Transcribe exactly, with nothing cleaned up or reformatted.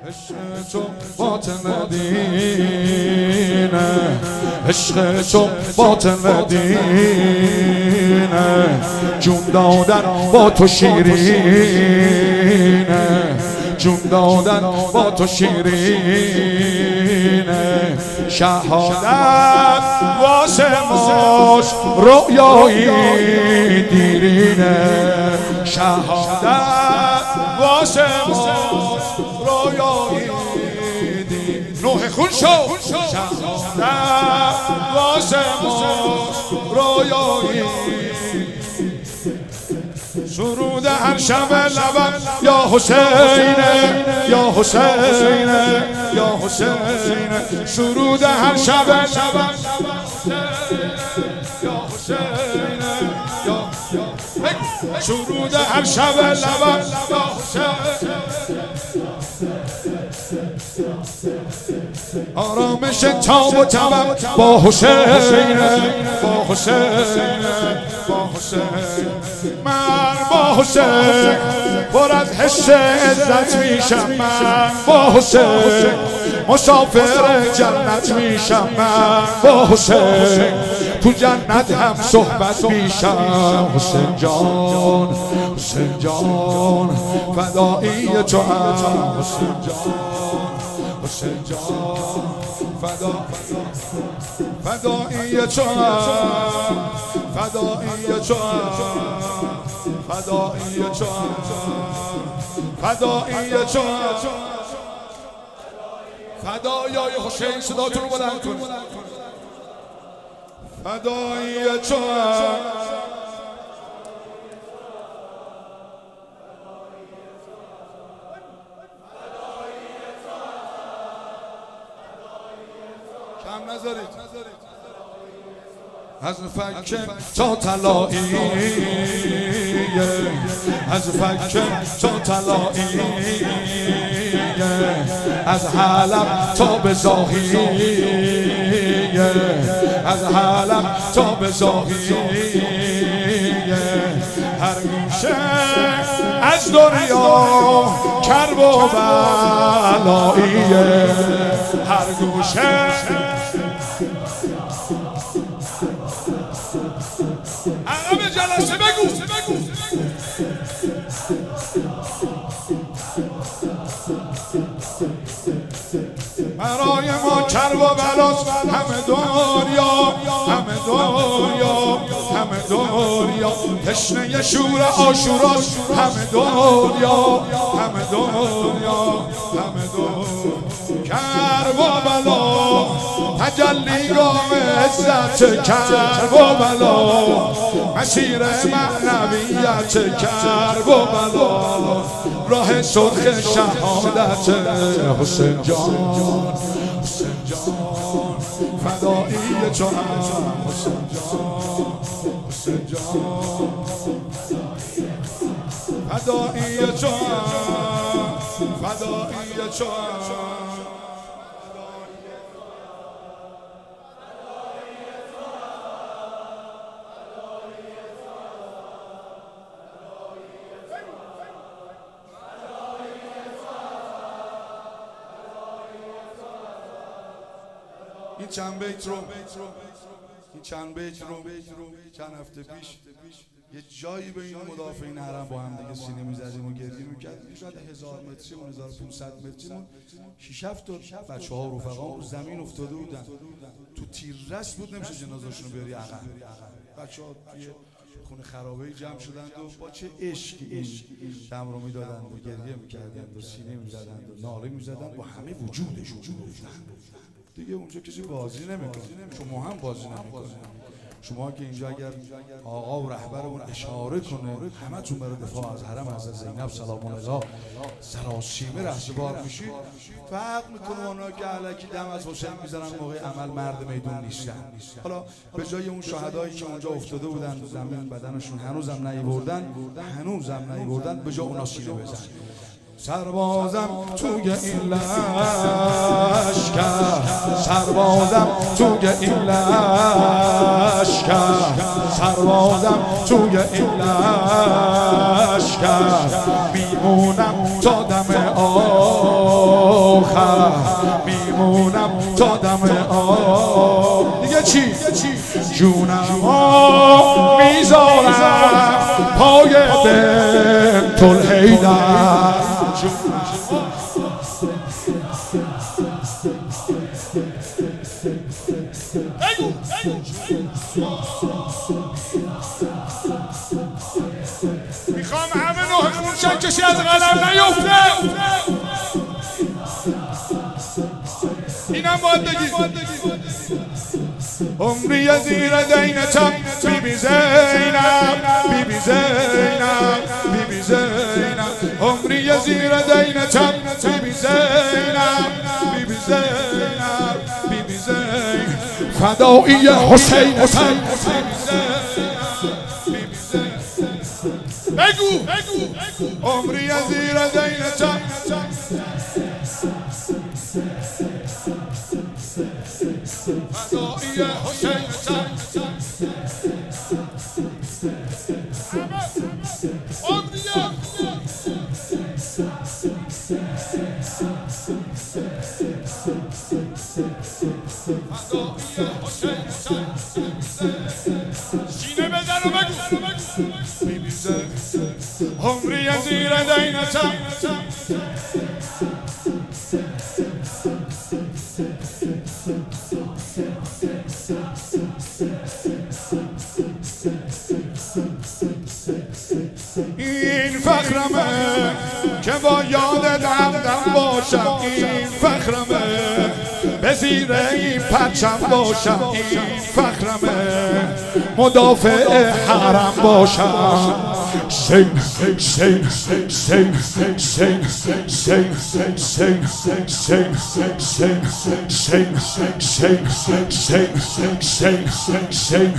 عشق تو باطن دینه، عشق تو باطن دینه، جون دادن با تو شیرینه، جون دادن با تو شیرینه، شهادت واسه ماست رویایی دیرینه، شهادت واسه ماست رویایی دیرینه، نوح خون شو شهادت واسه ماست رویایی، سرود هر شب لبم یا حسینه یا حسینه یا حسینه، سرود هر شب لبم یا حسینه یا سرود هر شب لبم یا حسینه، آرامش تاب و تبم با حسینه با حسینه با حسین، من با حسین پر از حس عزت میشم، من با حسین مسافر جنت میشم، من با حسین تو جنت هم صحبت میشم، حسین جان حسین جان فدایی تو هم، حسین جان حسین جان فدا فدایی تو هم، فدایی تو هم، فدایی تو هم، فدایی تو هم، فدایای حسین صداتون رو بلند کنید، فدایی تو هم، کم نذارید، از فکر تا طلایی، از فکر تا طلایی، از حلب تا به زاهی، از حلب تا به زاهی، هر گوشه از دنیا کرب و بلایی، هر گوشه عقب جلسه بگو برای ما کرب و بلاست، همه دنیا همه دنیا همه دنیا، تشنه شور عاشوراست، همه دنیا همه دنیا همه دنیا، کرب و بلا تجلیگاه عزت، کرب و بلا مسیر معنویت، کرب و بلا راه سرخ شهادت، حسین جان حسین جان فدایی تو هم، حسین جان حسین جان فدایی تو هم، فدایی تو هم، این چند بیت رو این چند بیت رو چند هفته پیش یه جایی بین مدافعین حرم با هم دیگه سینه می‌زدیم و گریه می‌کردیم، شاید هزار متریمون هزار و پانصد متریمون شش هفت تا بچه‌ها رفقا رو زمین افتاده بودن، تو تیررس بود نمیشه جنازه‌شون رو بیاری عقب، بچه‌ها توی خونه خرابه‌ای جمع شدند و با چه عشقی این دم رو میدادند و گریه می‌کردند و سینه می‌زدند و ناله می‌زدند با همه وجودشون گفتند دیگه اونجا کسی بازی نمیکنه، شما هم بازی نمیکنه، شما که اینجا اگر آقا و رهبرمون اشاره کنه همتون برای دفاع از حرم حضرت زینب سلام الله سراسیمه رهسپار میشید، فرق میکنه اونا که الکی دم از حسین میزنن موقع عمل مرد میدون نیستن. حالا به جای اون شهدایی که اونجا افتاده بودن زمین بدنشون هنوزم نیوردن هنوزم نیوردن به جای اونا سینه بزن، سربازم توی این لشکر، سربازم توی این لشکر، سربازم توی این لشکر، میمونم تا دم آخر، تا دم آه دیگه چی؟ جونم میذارم پای بنت الحیدر میخوام همه نوع خونشن کسی از قلم نیفته اینم باید بگی عمری زیر دینتم بی بی زینب بی بی زینب بی بی زینب عمری زیر دینتم بی بی زینب بی بی زینب بی بی زینب فدایی حسینتم بگو عمری زیر دینتم فدایی حسینتم سینه بزن و بگو بی بی زینب عمری زیر دینتم این فخرمه که با یاد دردم باشم این فخرمه به زیر این پرچم باشم این فخرمه مدافع حرم باشم سین سین سین سین سین سین سین سین سین سین سین سین سین سین سین سین